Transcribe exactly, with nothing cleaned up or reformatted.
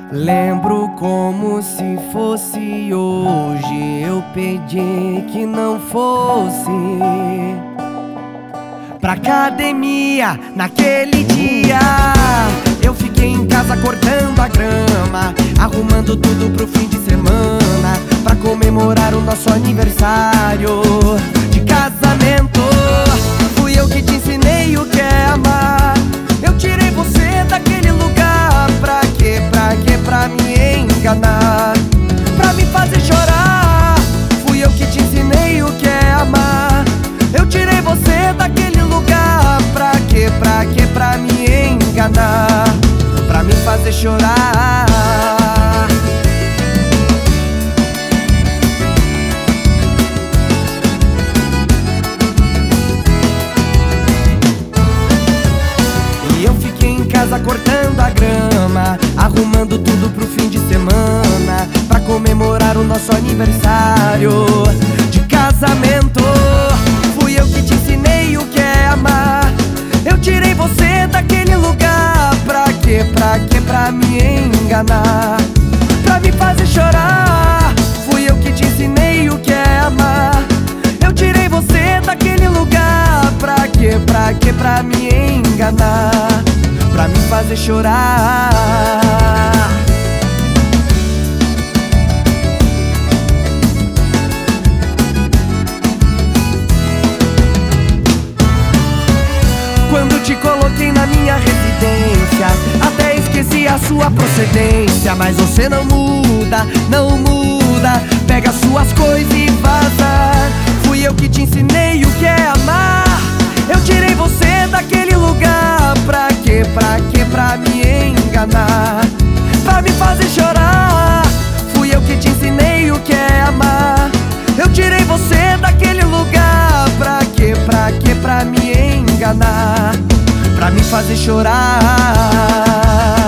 Lembro como se fosse hoje. Eu pedi que não fosse pra academia naquele dia. Eu fiquei em casa cortando a grama, arrumando tudo pro fim de semana, pra comemorar o nosso aniversário de casamento. Fui eu que te ensinei o que é amar. Eu tirei você daquele lugar. Pra quê? Pra quê? Pra me enganar, pra me fazer chorar. Fui eu que te ensinei o que é amar. Eu tirei você daquele lugar. Pra quê? Pra quê? Pra me enganar, pra me fazer chorar. E eu fiquei em casa cortando a grama, arrumando tudo pro fim de semana, pra comemorar o nosso aniversário de casamento. Fui eu que te ensinei o que é amar. Eu tirei você daquele lugar. Pra quê? Pra quê? Pra me enganar, pra me fazer chorar. Fui eu que te ensinei o que é amar. Eu tirei você daquele lugar. Pra quê? Pra quê? Pra me enganar, pra me fazer chorar. Quando te coloquei na minha residência, até esqueci a sua procedência. Mas você não muda, não muda. Pega suas coisas e vaza. Fui eu que te ensinei o que é amar. Eu tirei você daquele lugar. Pra quê? Pra quê? Pra me enganar, pra me fazer chorar. Fui eu que te ensinei o que é amar. Eu tirei você daquele lugar. Pra quê? Pra quê? Pra me enganar, pra me fazer chorar.